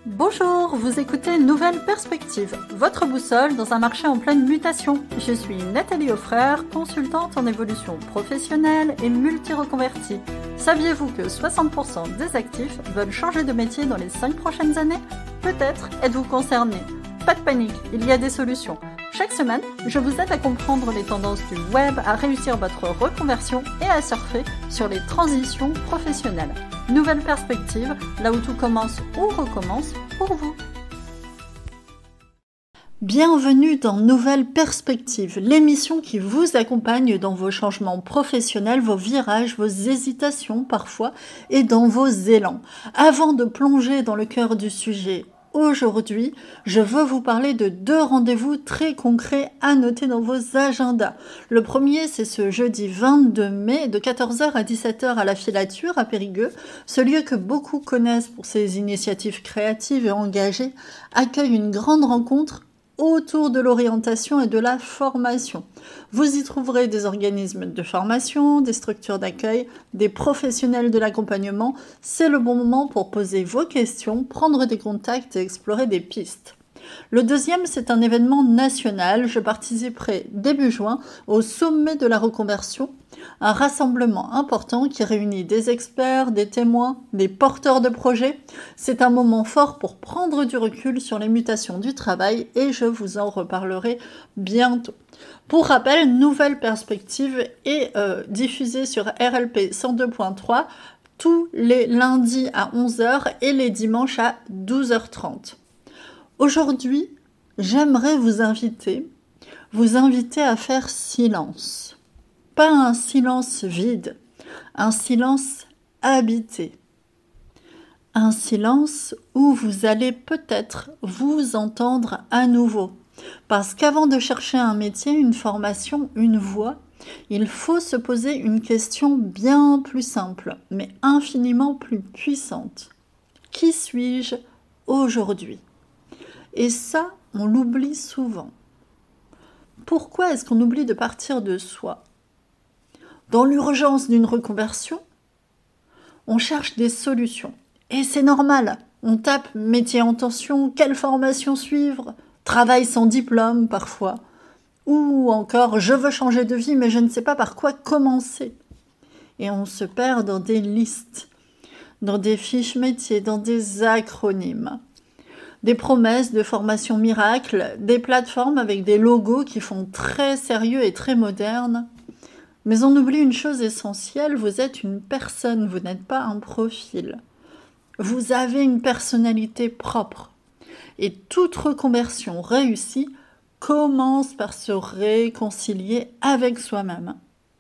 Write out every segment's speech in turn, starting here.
Bonjour, vous écoutez Nouvelle Perspective, votre boussole dans un marché en pleine mutation. Je suis Nathalie Offrer, consultante en évolution professionnelle et multi-reconvertie. Saviez-vous que 60% des actifs veulent changer de métier dans les 5 prochaines années? Peut-être êtes-vous concerné. Pas de panique, il y a des solutions. Chaque semaine, je vous aide à comprendre les tendances du web, à réussir votre reconversion et à surfer sur les transitions professionnelles. Nouvelle perspective, là où tout commence ou recommence pour vous. Bienvenue dans Nouvelle Perspective, l'émission qui vous accompagne dans vos changements professionnels, vos virages, vos hésitations parfois et dans vos élans. Avant de plonger dans le cœur du sujet, aujourd'hui, je veux vous parler de 2 rendez-vous très concrets à noter dans vos agendas. Le premier, c'est ce jeudi 22 mai de 14h à 17h à la Filature à Périgueux. Ce lieu que beaucoup connaissent pour ses initiatives créatives et engagées accueille une grande rencontre autour de l'orientation et de la formation. Vous y trouverez des organismes de formation, des structures d'accueil, des professionnels de l'accompagnement. C'est le bon moment pour poser vos questions, prendre des contacts et explorer des pistes. Le deuxième, c'est un événement national. Je participerai début juin au sommet de la reconversion, un rassemblement important qui réunit des experts, des témoins, des porteurs de projets. C'est un moment fort pour prendre du recul sur les mutations du travail et je vous en reparlerai bientôt. Pour rappel, Nouvelle Perspective est diffusée sur RLP 102.3 tous les lundis à 11h et les dimanches à 12h30. Aujourd'hui, j'aimerais vous inviter à faire silence. Pas un silence vide, un silence habité. Un silence où vous allez peut-être vous entendre à nouveau. Parce qu'avant de chercher un métier, une formation, une voie, il faut se poser une question bien plus simple, mais infiniment plus puissante. Qui suis-je aujourd'hui ? Et ça, on l'oublie souvent. Pourquoi est-ce qu'on oublie de partir de soi ? Dans l'urgence d'une reconversion, on cherche des solutions. Et c'est normal. On tape métier en tension, quelle formation suivre, travail sans diplôme parfois. Ou encore, je veux changer de vie mais je ne sais pas par quoi commencer. Et on se perd dans des listes, dans des fiches métiers, dans des acronymes. Des promesses de formation miracle, des plateformes avec des logos qui font très sérieux et très modernes. Mais on oublie une chose essentielle, vous êtes une personne, vous n'êtes pas un profil. Vous avez une personnalité propre. Et toute reconversion réussie commence par se réconcilier avec soi-même.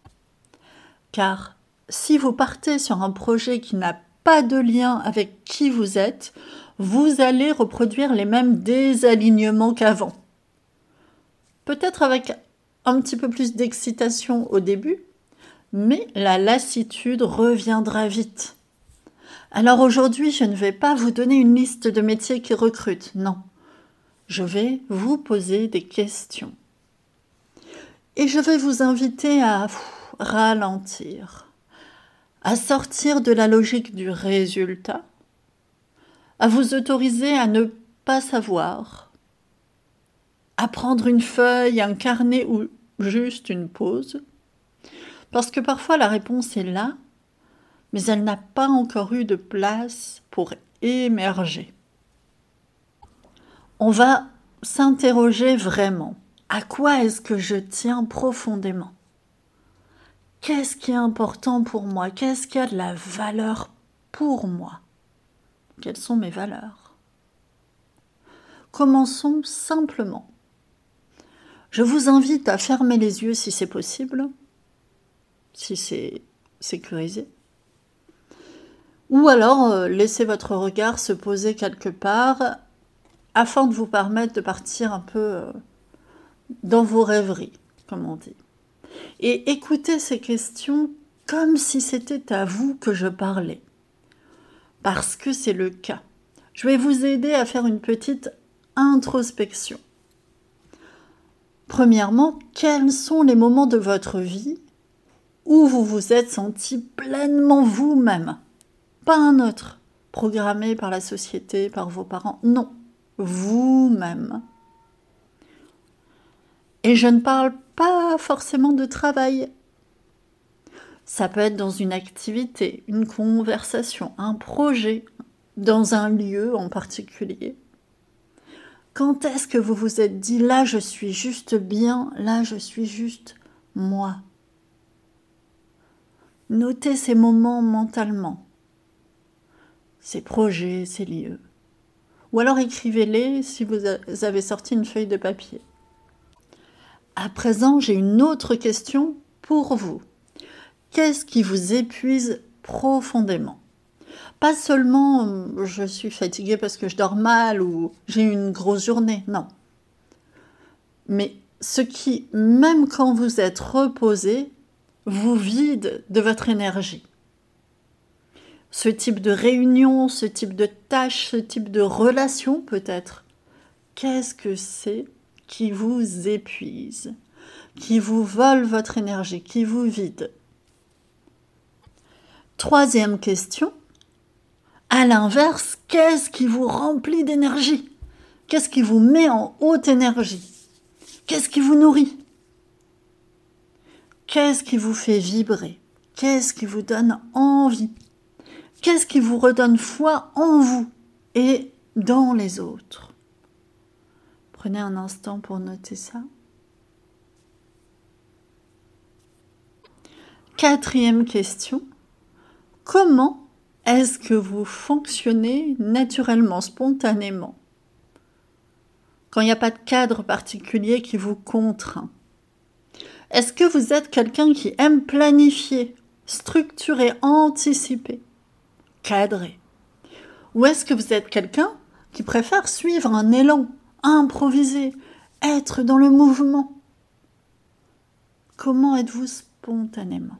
Car si vous partez sur un projet qui n'a pas de lien avec qui vous êtes, vous allez reproduire les mêmes désalignements qu'avant. Peut-être avec un petit peu plus d'excitation au début, mais la lassitude reviendra vite. Alors aujourd'hui, je ne vais pas vous donner une liste de métiers qui recrutent, non. Je vais vous poser des questions. Et je vais vous inviter à ralentir, à sortir de la logique du résultat, à vous autoriser à ne pas savoir, à prendre une feuille, un carnet ou juste une pause, parce que parfois la réponse est là, mais elle n'a pas encore eu de place pour émerger. On va s'interroger vraiment. À quoi est-ce que je tiens profondément ? Qu'est-ce qui est important pour moi ? Qu'est-ce qui a de la valeur pour moi ? Quelles sont mes valeurs ? Commençons simplement. Je vous invite à fermer les yeux si c'est possible, si c'est sécurisé. Ou alors laissez votre regard se poser quelque part afin de vous permettre de partir un peu dans vos rêveries, comme on dit. Et écoutez ces questions comme si c'était à vous que je parlais. Parce que c'est le cas. Je vais vous aider à faire une petite introspection. Premièrement, quels sont les moments de votre vie où vous vous êtes senti pleinement vous-même, pas un autre, programmé par la société, par vos parents. Non, vous-même. Et je ne parle pas forcément de travail. Ça peut être dans une activité, une conversation, un projet, dans un lieu en particulier. Quand est-ce que vous vous êtes dit, là je suis juste bien, là je suis juste moi? Notez ces moments mentalement, ces projets, ces lieux. Ou alors écrivez-les si vous avez sorti une feuille de papier. À présent, j'ai une autre question pour vous. Qu'est-ce qui vous épuise profondément? Pas seulement je suis fatiguée parce que je dors mal ou j'ai eu une grosse journée, non. Mais ce qui, même quand vous êtes reposé, vous vide de votre énergie. Ce type de réunion, ce type de tâche, ce type de relation peut-être. Qu'est-ce que c'est qui vous épuise, qui vous vole votre énergie, qui vous vide? Troisième question. À l'inverse, qu'est-ce qui vous remplit d'énergie? Qu'est-ce qui vous met en haute énergie? Qu'est-ce qui vous nourrit? Qu'est-ce qui vous fait vibrer? Qu'est-ce qui vous donne envie? Qu'est-ce qui vous redonne foi en vous et dans les autres? Prenez un instant pour noter ça. Quatrième question. Comment est-ce que vous fonctionnez naturellement, spontanément, quand il n'y a pas de cadre particulier qui vous contraint? Est-ce que vous êtes quelqu'un qui aime planifier, structurer, anticiper, cadrer? Ou est-ce que vous êtes quelqu'un qui préfère suivre un élan, improviser, être dans le mouvement? Comment êtes-vous spontanément?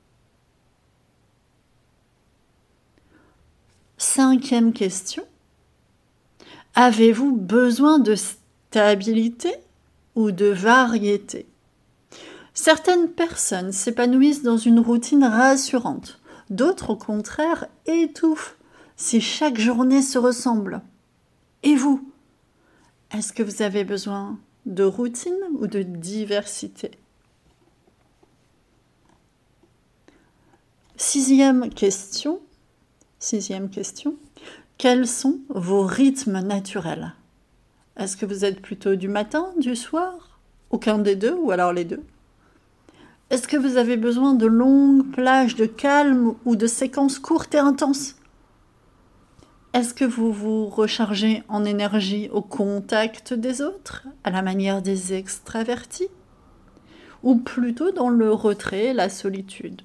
Cinquième question. Avez-vous besoin de stabilité ou de variété? Certaines personnes s'épanouissent dans une routine rassurante. D'autres, au contraire, étouffent si chaque journée se ressemble. Et vous? Est-ce que vous avez besoin de routine ou de diversité? Sixième question. Quels sont vos rythmes naturels? Est-ce que vous êtes plutôt du matin, du soir? Aucun des deux ou alors les deux? Est-ce que vous avez besoin de longues plages de calme ou de séquences courtes et intenses? Est-ce que vous vous rechargez en énergie au contact des autres, à la manière des extravertis? Ou plutôt dans le retrait, la solitude?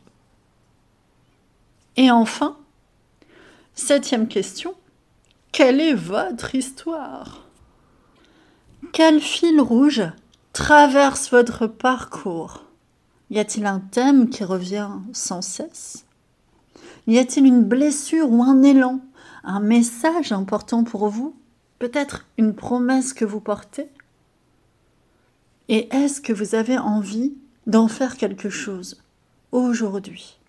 Et enfin, septième question, quelle est votre histoire? Quel fil rouge traverse votre parcours? Y a-t-il un thème qui revient sans cesse? Y a-t-il une blessure ou un élan, un message important pour vous? Peut-être une promesse que vous portez? Et est-ce que vous avez envie d'en faire quelque chose aujourd'hui?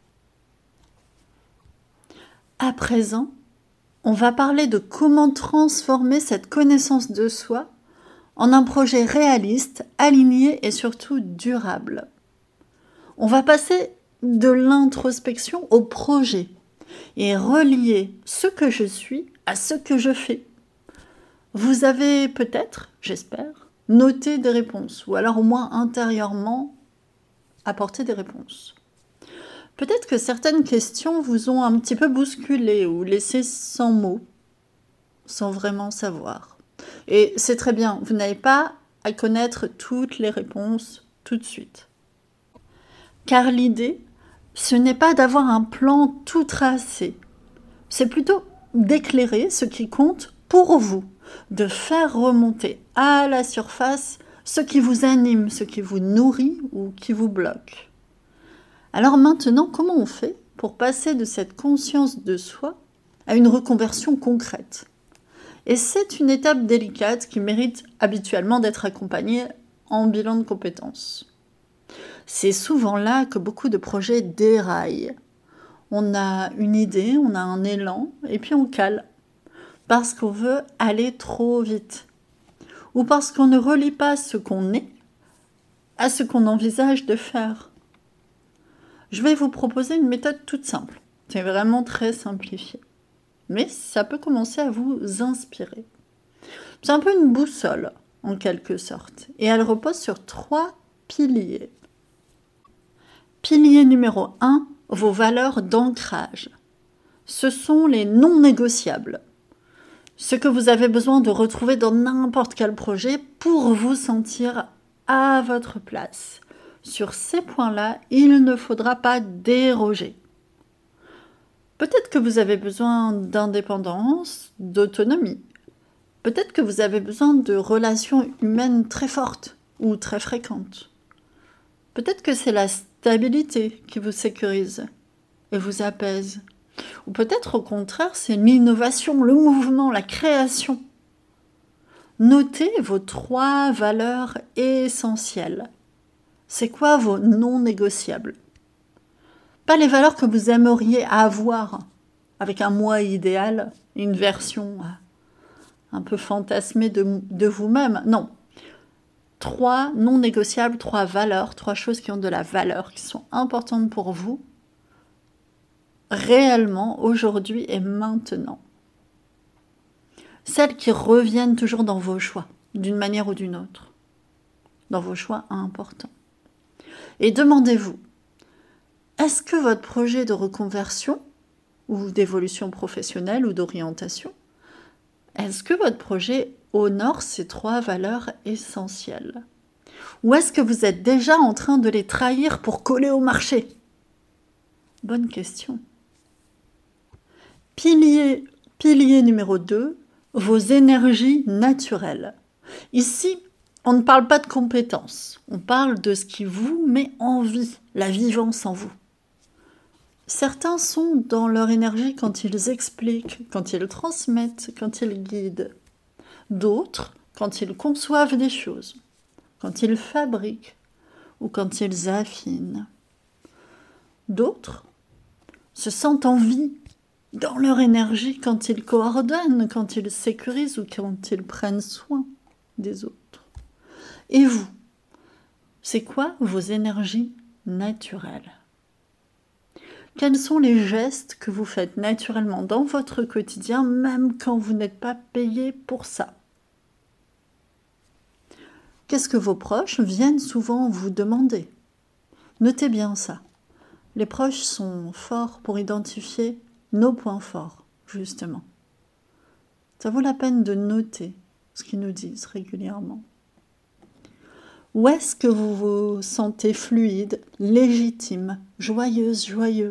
À présent, on va parler de comment transformer cette connaissance de soi en un projet réaliste, aligné et surtout durable. On va passer de l'introspection au projet et relier ce que je suis à ce que je fais. Vous avez peut-être, j'espère, noté des réponses ou alors au moins intérieurement apporté des réponses. Peut-être que certaines questions vous ont un petit peu bousculé ou laissé sans mots, sans vraiment savoir. Et c'est très bien, vous n'avez pas à connaître toutes les réponses tout de suite. Car l'idée, ce n'est pas d'avoir un plan tout tracé, c'est plutôt d'éclairer ce qui compte pour vous, de faire remonter à la surface ce qui vous anime, ce qui vous nourrit ou qui vous bloque. Alors maintenant, comment on fait pour passer de cette conscience de soi à une reconversion concrète? Et c'est une étape délicate qui mérite habituellement d'être accompagnée en bilan de compétences. C'est souvent là que beaucoup de projets déraillent. On a une idée, on a un élan, et puis on cale. Parce qu'on veut aller trop vite. Ou parce qu'on ne relie pas ce qu'on est à ce qu'on envisage de faire. Je vais vous proposer une méthode toute simple. C'est vraiment très simplifié. Mais ça peut commencer à vous inspirer. C'est un peu une boussole, en quelque sorte. Et elle repose sur 3 piliers. Pilier numéro 1, vos valeurs d'ancrage. Ce sont les non négociables. Ce que vous avez besoin de retrouver dans n'importe quel projet pour vous sentir à votre place. Sur ces points-là, il ne faudra pas déroger. Peut-être que vous avez besoin d'indépendance, d'autonomie. Peut-être que vous avez besoin de relations humaines très fortes ou très fréquentes. Peut-être que c'est la stabilité qui vous sécurise et vous apaise. Ou peut-être au contraire, c'est l'innovation, le mouvement, la création. Notez vos 3 valeurs essentielles. C'est quoi vos non négociables? Pas les valeurs que vous aimeriez avoir, avec un moi idéal, une version un peu fantasmée de vous-même. Non. 3 non négociables, 3 valeurs, 3 choses qui ont de la valeur, qui sont importantes pour vous, réellement, aujourd'hui et maintenant. Celles qui reviennent toujours dans vos choix, d'une manière ou d'une autre. Dans vos choix importants. Et demandez-vous, est-ce que votre projet de reconversion ou d'évolution professionnelle ou d'orientation, est-ce que votre projet honore ces 3 valeurs essentielles? Ou est-ce que vous êtes déjà en train de les trahir pour coller au marché? Bonne question. Pilier numéro 2, vos énergies naturelles. Ici, on ne parle pas de compétences, on parle de ce qui vous met en vie, la vivance en vous. Certains sont dans leur énergie quand ils expliquent, quand ils transmettent, quand ils guident. D'autres, quand ils conçoivent des choses, quand ils fabriquent ou quand ils affinent. D'autres se sentent en vie dans leur énergie quand ils coordonnent, quand ils sécurisent ou quand ils prennent soin des autres. Et vous, c'est quoi vos énergies naturelles? Quels sont les gestes que vous faites naturellement dans votre quotidien, même quand vous n'êtes pas payé pour ça? Qu'est-ce que vos proches viennent souvent vous demander? Notez bien ça. Les proches sont forts pour identifier nos points forts, justement. Ça vaut la peine de noter ce qu'ils nous disent régulièrement. Où est-ce que vous vous sentez fluide, légitime, joyeuse, joyeux?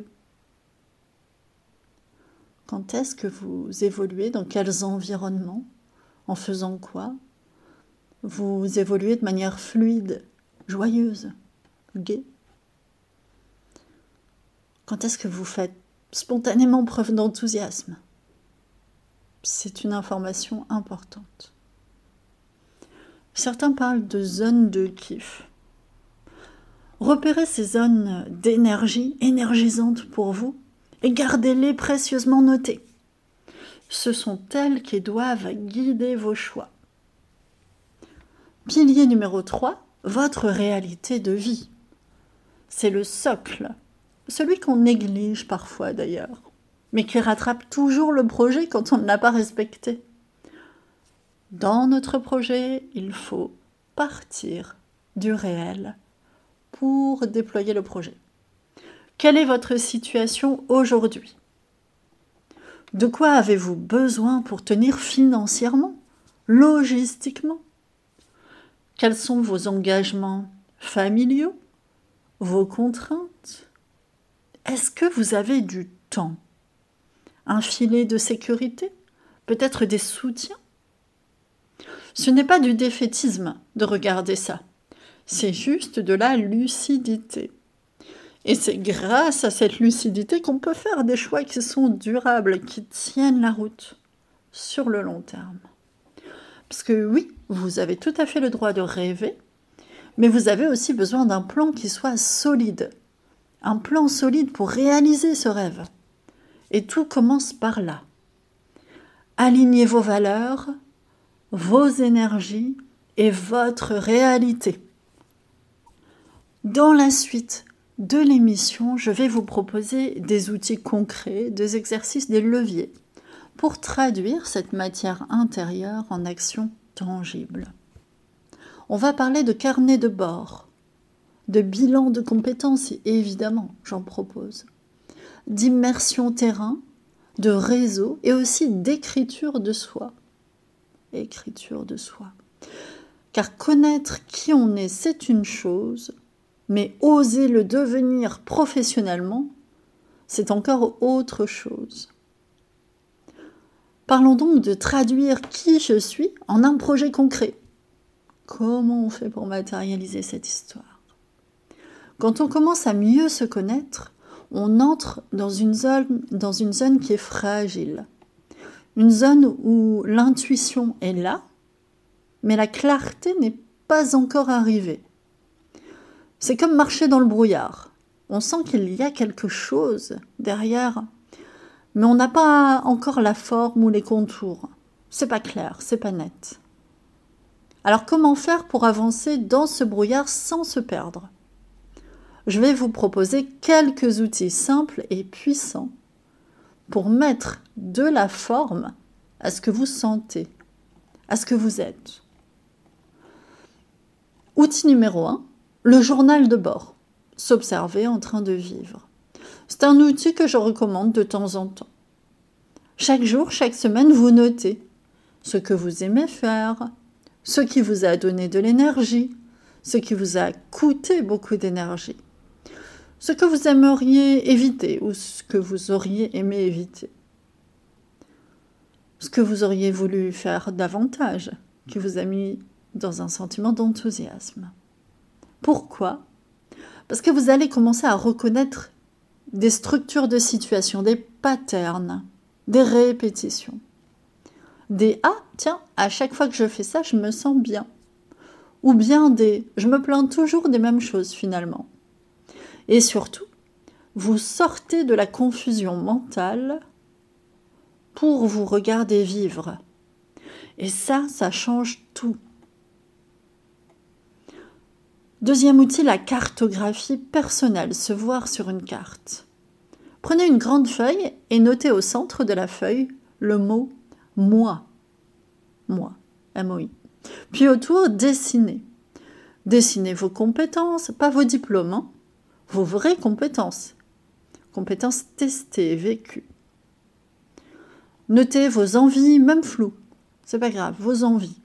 Quand est-ce que vous évoluez? Dans quels environnements? En faisant quoi? Vous évoluez de manière fluide, joyeuse, gaie? Quand est-ce que vous faites spontanément preuve d'enthousiasme? C'est une information importante. Certains parlent de zones de kiff. Repérez ces zones d'énergie énergisantes pour vous et gardez-les précieusement notées. Ce sont elles qui doivent guider vos choix. Pilier numéro 3, votre réalité de vie. C'est le socle, celui qu'on néglige parfois d'ailleurs, mais qui rattrape toujours le projet quand on ne l'a pas respecté. Dans notre projet, il faut partir du réel pour déployer le projet. Quelle est votre situation aujourd'hui? De quoi avez-vous besoin pour tenir financièrement, logistiquement? Quels sont vos engagements familiaux, vos contraintes? Est-ce que vous avez du temps? Un filet de sécurité? Peut-être des soutiens? Ce n'est pas du défaitisme de regarder ça, c'est juste de la lucidité. Et c'est grâce à cette lucidité qu'on peut faire des choix qui sont durables, qui tiennent la route sur le long terme. Parce que oui, vous avez tout à fait le droit de rêver, mais vous avez aussi besoin d'un plan qui soit solide un plan solide pour réaliser ce rêve. Et tout commence par là. Alignez vos valeurs, vos énergies et votre réalité. Dans la suite de l'émission, je vais vous proposer des outils concrets, des exercices, des leviers pour traduire cette matière intérieure en action tangible. On va parler de carnet de bord, de bilan de compétences, évidemment, j'en propose, d'immersion terrain, de réseau et aussi d'écriture de soi. Écriture de soi. Car connaître qui on est, c'est une chose, mais oser le devenir professionnellement, c'est encore autre chose. Parlons donc de traduire qui je suis en un projet concret. Comment on fait pour matérialiser cette histoire ? Quand on commence à mieux se connaître, on entre dans une zone qui est fragile. Une zone où l'intuition est là, mais la clarté n'est pas encore arrivée. C'est comme marcher dans le brouillard. On sent qu'il y a quelque chose derrière, mais on n'a pas encore la forme ou les contours. C'est pas clair, c'est pas net. Alors comment faire pour avancer dans ce brouillard sans se perdre ? Je vais vous proposer quelques outils simples et puissants pour mettre de la forme à ce que vous sentez, à ce que vous êtes. Outil numéro 1, le journal de bord, s'observer en train de vivre. C'est un outil que je recommande de temps en temps. Chaque jour, chaque semaine, vous notez ce que vous aimez faire, ce qui vous a donné de l'énergie, ce qui vous a coûté beaucoup d'énergie, ce que vous aimeriez éviter ou ce que vous auriez aimé éviter, ce que vous auriez voulu faire davantage, qui vous a mis dans un sentiment d'enthousiasme. Pourquoi ? Parce que vous allez commencer à reconnaître des structures de situation, des patterns, des répétitions. Des « ah, tiens, à chaque fois que je fais ça, je me sens bien ». Ou bien des « je me plains toujours des mêmes choses finalement ». Et surtout, vous sortez de la confusion mentale pour vous regarder vivre. Et ça change tout. Deuxième outil, la cartographie personnelle, se voir sur une carte. Prenez une grande feuille et notez au centre de la feuille le mot « moi ». Moi, M-O-I. Puis autour, dessinez. Dessinez vos compétences, pas vos diplômes, hein, vos vraies compétences. Compétences testées, vécues. Notez vos envies, même floues. C'est pas grave, vos envies.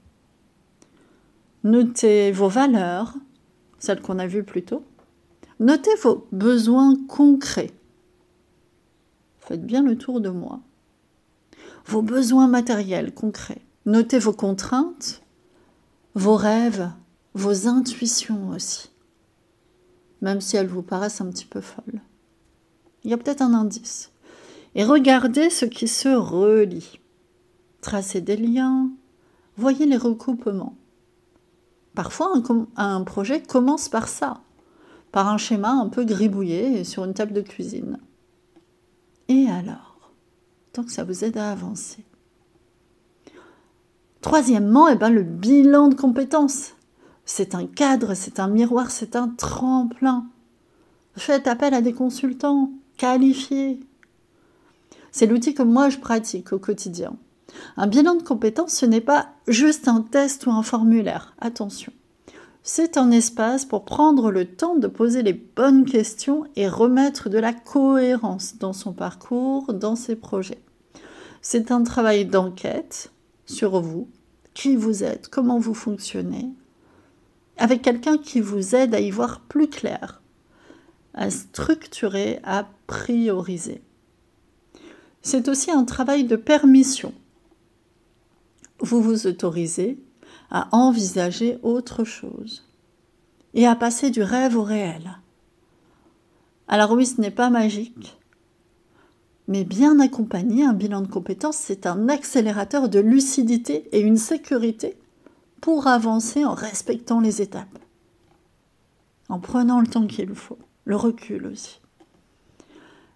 Notez vos valeurs, celles qu'on a vues plus tôt. Notez vos besoins concrets. Faites bien le tour de moi. Vos besoins matériels, concrets. Notez vos contraintes, vos rêves, vos intuitions aussi. Même si elles vous paraissent un petit peu folles. Il y a peut-être un indice. Et regardez ce qui se relie. Tracez des liens, voyez les recoupements. Parfois, un projet commence par ça, par un schéma un peu gribouillé sur une table de cuisine. Et alors, tant que ça vous aide à avancer. Troisièmement, le bilan de compétences. C'est un cadre, c'est un miroir, c'est un tremplin. Faites appel à des consultants qualifiés. C'est l'outil que moi je pratique au quotidien. Un bilan de compétences, ce n'est pas juste un test ou un formulaire. Attention. C'est un espace pour prendre le temps de poser les bonnes questions et remettre de la cohérence dans son parcours, dans ses projets. C'est un travail d'enquête sur vous, qui vous êtes, comment vous fonctionnez, avec quelqu'un qui vous aide à y voir plus clair, à structurer, à prioriser. C'est aussi un travail de permission. Vous vous autorisez à envisager autre chose et à passer du rêve au réel. Alors oui, ce n'est pas magique, mais bien accompagné, un bilan de compétences, c'est un accélérateur de lucidité et une sécurité pour avancer en respectant les étapes, en prenant le temps qu'il faut, le recul aussi.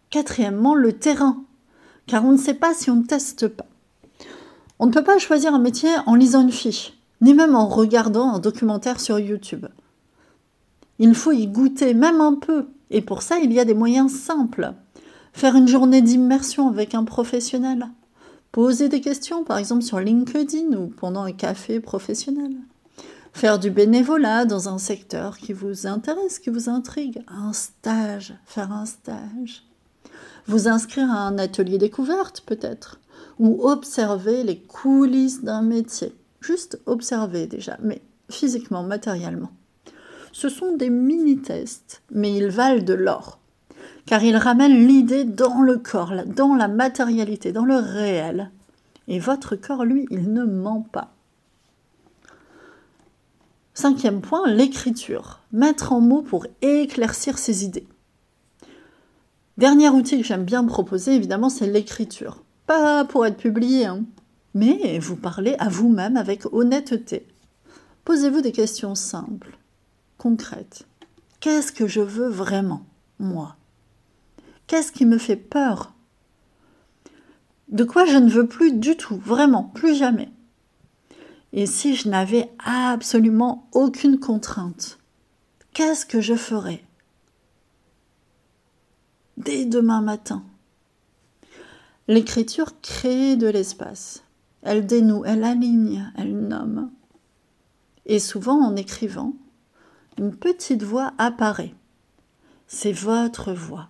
Quatrièmement, le terrain, car on ne sait pas si on ne teste pas. On ne peut pas choisir un métier en lisant une fiche, ni même en regardant un documentaire sur YouTube. Il faut y goûter, même un peu, et pour ça, il y a des moyens simples. Faire une journée d'immersion avec un professionnel, poser des questions, par exemple sur LinkedIn ou pendant un café professionnel. Faire du bénévolat dans un secteur qui vous intéresse, qui vous intrigue. Faire un stage. Vous inscrire à un atelier découverte peut-être. Ou observer les coulisses d'un métier. Juste observer déjà, mais physiquement, matériellement. Ce sont des mini-tests, mais ils valent de l'or. Car ils ramènent l'idée dans le corps, dans la matérialité, dans le réel. Et votre corps, lui, il ne ment pas. 5e point, l'écriture. Mettre en mots pour éclaircir ses idées. Dernier outil que j'aime bien proposer, évidemment, c'est l'écriture. Pas pour être publié, mais vous parlez à vous-même avec honnêteté. Posez-vous des questions simples, concrètes. Qu'est-ce que je veux vraiment, moi ? Qu'est-ce qui me fait peur ? De quoi je ne veux plus du tout, vraiment, plus jamais ? Et si je n'avais absolument aucune contrainte, qu'est-ce que je ferais ? Dès demain matin. L'écriture crée de l'espace. Elle dénoue, elle aligne, elle nomme. Et souvent, en écrivant, une petite voix apparaît. C'est votre voix.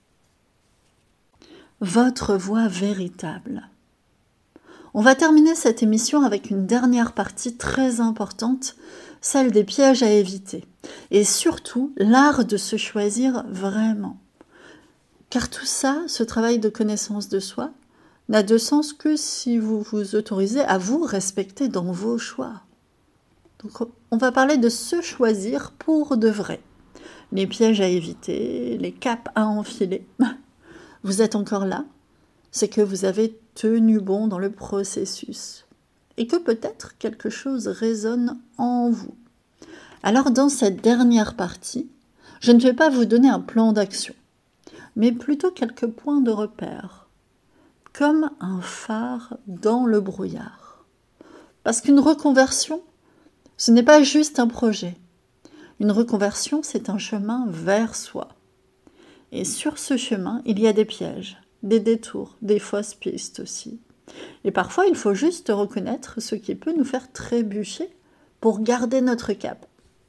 Votre voix véritable. On va terminer cette émission avec une dernière partie très importante, celle des pièges à éviter. Et surtout, l'art de se choisir vraiment. Car tout ça, ce travail de connaissance de soi, n'a de sens que si vous vous autorisez à vous respecter dans vos choix. Donc, on va parler de se choisir pour de vrai. Les pièges à éviter, les capes à enfiler. Vous êtes encore là ? C'est que vous avez tenu bon dans le processus et que peut-être quelque chose résonne en vous. Alors dans cette dernière partie, je ne vais pas vous donner un plan d'action, mais plutôt quelques points de repère, comme un phare dans le brouillard. Parce qu'une reconversion, ce n'est pas juste un projet. Une reconversion, c'est un chemin vers soi. Et sur ce chemin, il y a des pièges, des détours, des fausses pistes aussi. Et parfois, il faut juste reconnaître ce qui peut nous faire trébucher pour garder notre cap.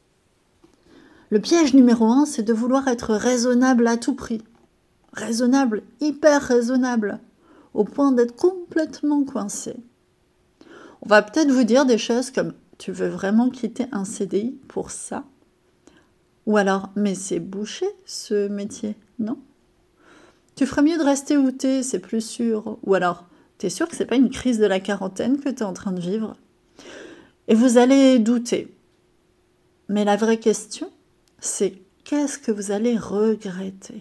Le piège numéro 1, c'est de vouloir être raisonnable à tout prix. Raisonnable, hyper raisonnable, au point d'être complètement coincé. On va peut-être vous dire des choses comme « tu veux vraiment quitter un CDI pour ça ?» Ou alors « mais c'est bouché ce métier, non ?» Tu ferais mieux de rester où t'es, c'est plus sûr. Ou alors, t'es sûr que c'est pas une crise de la quarantaine que t'es en train de vivre ? Et vous allez douter. Mais la vraie question, c'est qu'est-ce que vous allez regretter ?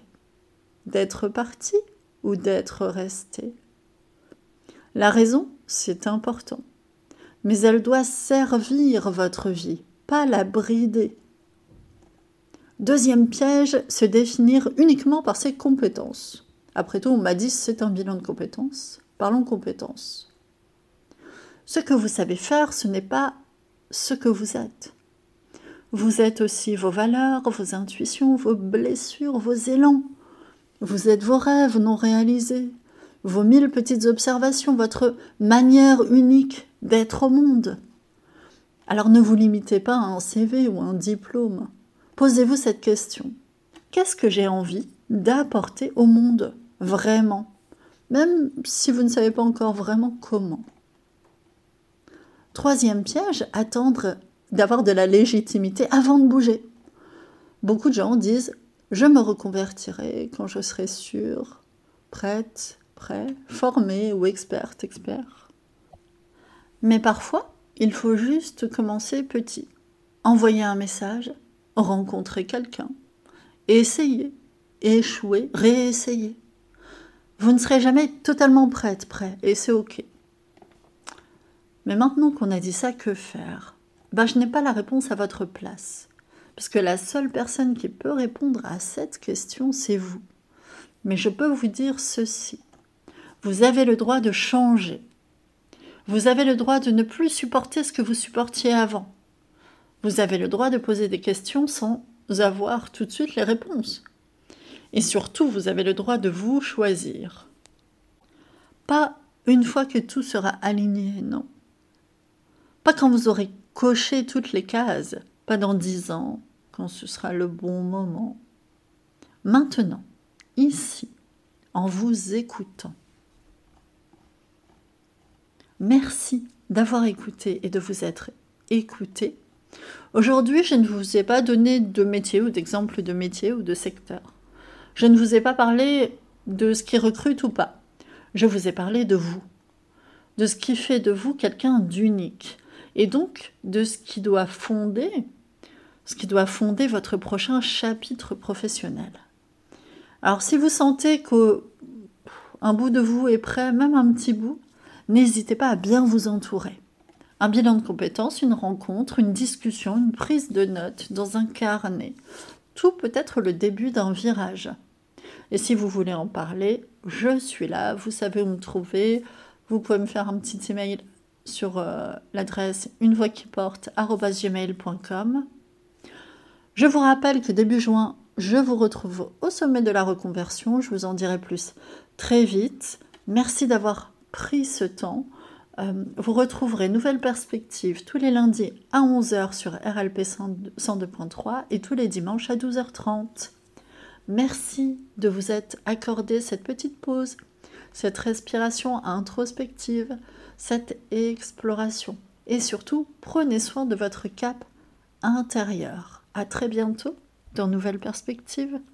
D'être parti ou d'être resté ? La raison, c'est important. Mais elle doit servir votre vie, pas la brider. Deuxième piège, se définir uniquement par ses compétences. Après tout, on m'a dit c'est un bilan de compétences. Parlons compétences. Ce que vous savez faire, ce n'est pas ce que vous êtes. Vous êtes aussi vos valeurs, vos intuitions, vos blessures, vos élans. Vous êtes vos rêves non réalisés, vos 1000 petites observations, votre manière unique d'être au monde. Alors ne vous limitez pas à un CV ou un diplôme. Posez-vous cette question. Qu'est-ce que j'ai envie d'apporter au monde, vraiment, même si vous ne savez pas encore vraiment comment. Troisième piège, attendre d'avoir de la légitimité avant de bouger. Beaucoup de gens disent « je me reconvertirai quand je serai sûre, prête, prêt, formée ou expert. » Mais parfois, il faut juste commencer petit. Envoyer un message, rencontrer quelqu'un, essayer, échouer, réessayer. Vous ne serez jamais totalement prêt, et c'est ok. Mais maintenant qu'on a dit ça, que faire ? Je n'ai pas la réponse à votre place. Parce que la seule personne qui peut répondre à cette question, c'est vous. Mais je peux vous dire ceci. Vous avez le droit de changer. Vous avez le droit de ne plus supporter ce que vous supportiez avant. Vous avez le droit de poser des questions sans avoir tout de suite les réponses. Et surtout, vous avez le droit de vous choisir. Pas une fois que tout sera aligné, non. Pas quand vous aurez coché toutes les cases, pas dans 10 ans, quand ce sera le bon moment. Maintenant, ici, en vous écoutant. Merci d'avoir écouté et de vous être écouté. Aujourd'hui, je ne vous ai pas donné de métier ou d'exemple de métier ou de secteur. Je ne vous ai pas parlé de ce qui recrute ou pas. Je vous ai parlé de vous, de ce qui fait de vous quelqu'un d'unique, et donc de ce qui doit fonder votre prochain chapitre professionnel. Alors si vous sentez qu'un bout de vous est prêt, même un petit bout, n'hésitez pas à bien vous entourer. Un bilan de compétences, une rencontre, une discussion, une prise de notes dans un carnet. Tout peut être le début d'un virage. Et si vous voulez en parler, je suis là, vous savez où me trouver. Vous pouvez me faire un petit email sur l'adresse unevoixquiporte@gmail.com. Je vous rappelle que début juin, je vous retrouve au sommet de la reconversion. Je vous en dirai plus très vite. Merci d'avoir pris ce temps. Vous retrouverez Nouvelles Perspectives tous les lundis à 11h sur RLP 102.3 et tous les dimanches à 12h30. Merci de vous être accordé cette petite pause, cette respiration introspective, cette exploration. Et surtout, prenez soin de votre cap intérieur. À très bientôt dans Nouvelles Perspectives.